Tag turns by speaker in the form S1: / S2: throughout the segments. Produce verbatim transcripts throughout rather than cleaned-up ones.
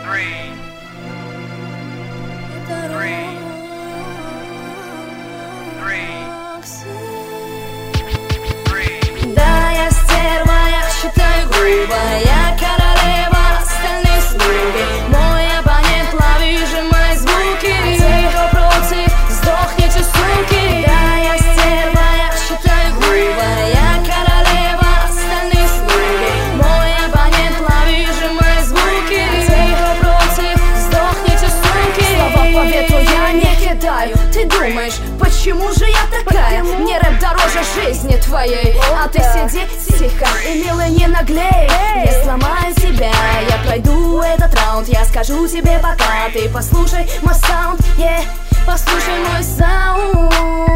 S1: Three. Three. Three. Three.
S2: Да, я стерва, я считаю грубо, я королева остальных слуги. Мой абонент, лови же мои звуки. Те, кто против, сдохните, суки. Да, я стерва, я считаю грубо, я королева остальных слуги. Мой абонент, лови же мои звуки. Те, кто против, сдохните, суки. Слова по ветру я не кидаю. Ты думаешь, почему же я такая? Мне рэп дороже жизни твоей. А ты сиди тихо и, милый, не наглей. Я сломаю тебя, я пройду этот раунд. Я скажу тебе пока, ты послушай мой саунд, yeah. Послушай мой саунд.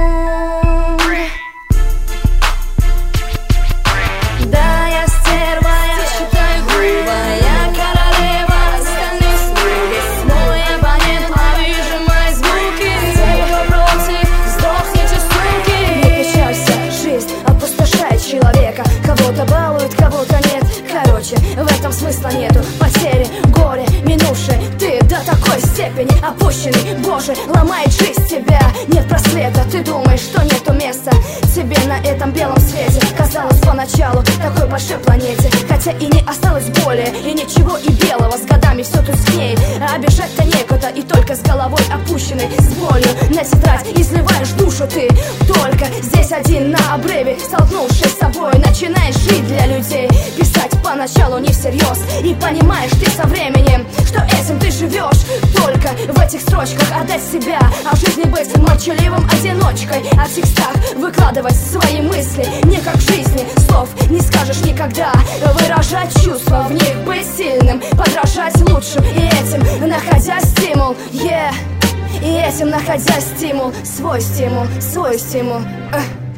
S2: Да, я стерва, я считаю грубо, я королева остальных слуги. Мой абонент, лови же мои звуки. Те, кто против, сдохните, суки. Не печалься, жизнь опустошает человека. Кого-то балует, кого-то нет. Короче, в этом смысла нету. Потери, горе, минувшие. Ты до такой степени опущенный, Боже, ломает жизнь тебя. Нет просвета, ты думаешь, что нету места тебе на этом белом свете. Казалось поначалу такой большой планете, хотя и не осталось более, и ничего и белого. С годами все тускнеет, а бежать-то некуда. И только с головой опущенной, с болью на тетрадь изливаешь душу ты. Только здесь один на обрыве, столкнувшись с собой, начинаешь жить для людей. Писать поначалу не всерьез, и понимаешь ты со временем, что этим ты живешь. Только в этих строчках отдать себя, а в жизни быть молчаливым одиночкой. А в текстах выкладывать свои мысли, не как в жизни, слов не скажешь никогда. Выражать чувства, в них быть сильным, подражать лучшим, и этим находя стимул, yeah. И этим находя стимул, свой стимул, свой стимул, uh.